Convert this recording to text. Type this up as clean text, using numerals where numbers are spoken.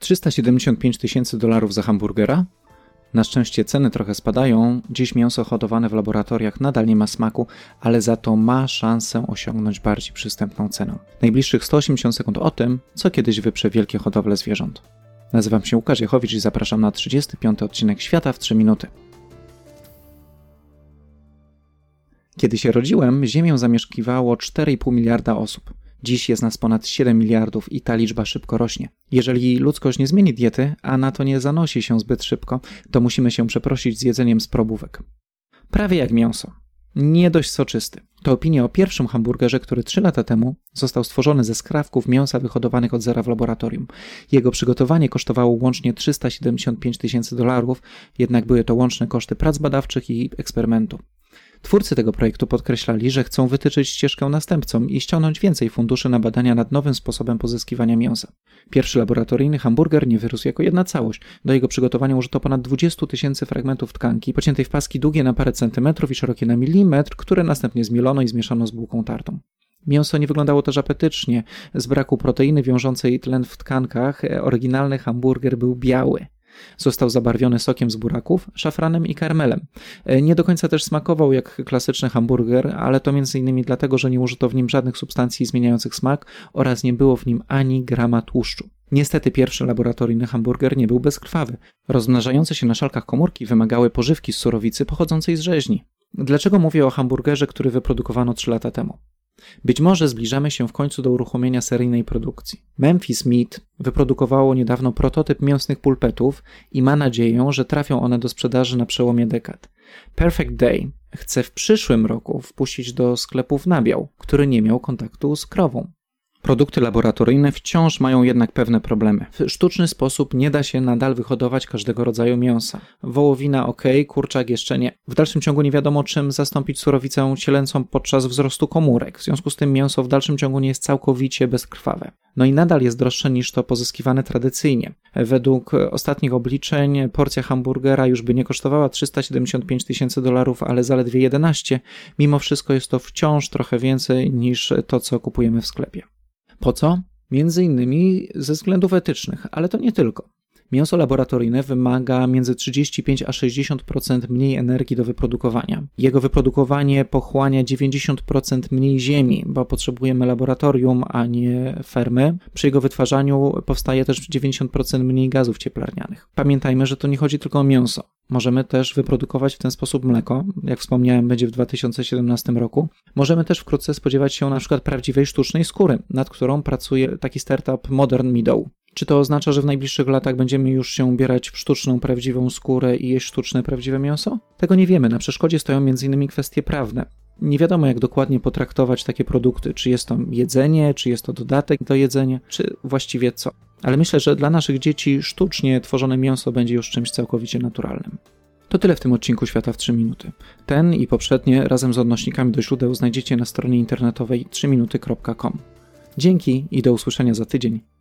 $375,000 za hamburgera? Na szczęście ceny trochę spadają, dziś mięso hodowane w laboratoriach nadal nie ma smaku, ale za to ma szansę osiągnąć bardziej przystępną cenę. Najbliższych 180 sekund o tym, co kiedyś wyprze wielkie hodowle zwierząt. Nazywam się Łukasz Jechowicz i zapraszam na 35. odcinek Świata w 3 minuty. Kiedy się rodziłem, Ziemię zamieszkiwało 4,5 miliarda osób. Dziś jest nas ponad 7 miliardów i ta liczba szybko rośnie. Jeżeli ludzkość nie zmieni diety, a na to nie zanosi się zbyt szybko, to musimy się przeprosić z jedzeniem z probówek. Prawie jak mięso. Nie dość soczysty. To opinia o pierwszym hamburgerze, który 3 lata temu został stworzony ze skrawków mięsa wyhodowanych od zera w laboratorium. Jego przygotowanie kosztowało łącznie $375,000, jednak były to łączne koszty prac badawczych i eksperymentu. Twórcy tego projektu podkreślali, że chcą wytyczyć ścieżkę następcom i ściągnąć więcej funduszy na badania nad nowym sposobem pozyskiwania mięsa. Pierwszy laboratoryjny hamburger nie wyrósł jako jedna całość. Do jego przygotowania użyto ponad 20,000 fragmentów tkanki, pociętej w paski długie na parę centymetrów i szerokie na milimetr, które następnie zmielono i zmieszano z bułką tartą. Mięso nie wyglądało też apetycznie. Z braku proteiny wiążącej tlen w tkankach oryginalny hamburger był biały. Został zabarwiony sokiem z buraków, szafranem i karmelem. Nie do końca też smakował jak klasyczny hamburger, ale to m.in. dlatego, że nie użyto w nim żadnych substancji zmieniających smak oraz nie było w nim ani grama tłuszczu. Niestety pierwszy laboratoryjny hamburger nie był bezkrwawy. Rozmnażające się na szalkach komórki wymagały pożywki z surowicy pochodzącej z rzeźni. Dlaczego mówię o hamburgerze, który wyprodukowano 3 lata temu? Być może zbliżamy się w końcu do uruchomienia seryjnej produkcji. Memphis Meat wyprodukowało niedawno prototyp mięsnych pulpetów i ma nadzieję, że trafią one do sprzedaży na przełomie dekad. Perfect Day chce w przyszłym roku wpuścić do sklepów nabiał, który nie miał kontaktu z krową. Produkty laboratoryjne wciąż mają jednak pewne problemy. W sztuczny sposób nie da się nadal wyhodować każdego rodzaju mięsa. Wołowina ok, kurczak jeszcze nie. W dalszym ciągu nie wiadomo, czym zastąpić surowicę cielęcą podczas wzrostu komórek. W związku z tym mięso w dalszym ciągu nie jest całkowicie bezkrwawe. No i nadal jest droższe niż to pozyskiwane tradycyjnie. Według ostatnich obliczeń porcja hamburgera już by nie kosztowała $375,000, ale zaledwie 11. Mimo wszystko jest to wciąż trochę więcej niż to, co kupujemy w sklepie. Po co? Między innymi ze względów etycznych, ale to nie tylko. Mięso laboratoryjne wymaga między 35 a 60% mniej energii do wyprodukowania. Jego wyprodukowanie pochłania 90% mniej ziemi, bo potrzebujemy laboratorium, a nie fermy. Przy jego wytwarzaniu powstaje też 90% mniej gazów cieplarnianych. Pamiętajmy, że to nie chodzi tylko o mięso. Możemy też wyprodukować w ten sposób mleko, jak wspomniałem, będzie w 2017 roku. Możemy też wkrótce spodziewać się na przykład prawdziwej sztucznej skóry, nad którą pracuje taki startup Modern Meadow. Czy to oznacza, że w najbliższych latach będziemy już się ubierać w sztuczną, prawdziwą skórę i jeść sztuczne, prawdziwe mięso? Tego nie wiemy. Na przeszkodzie stoją m.in. kwestie prawne. Nie wiadomo, jak dokładnie potraktować takie produkty. Czy jest to jedzenie, czy jest to dodatek do jedzenia, czy właściwie co. Ale myślę, że dla naszych dzieci sztucznie tworzone mięso będzie już czymś całkowicie naturalnym. To tyle w tym odcinku Świata w 3 minuty. Ten i poprzednie razem z odnośnikami do źródeł znajdziecie na stronie internetowej 3minuty.com. Dzięki i do usłyszenia za tydzień.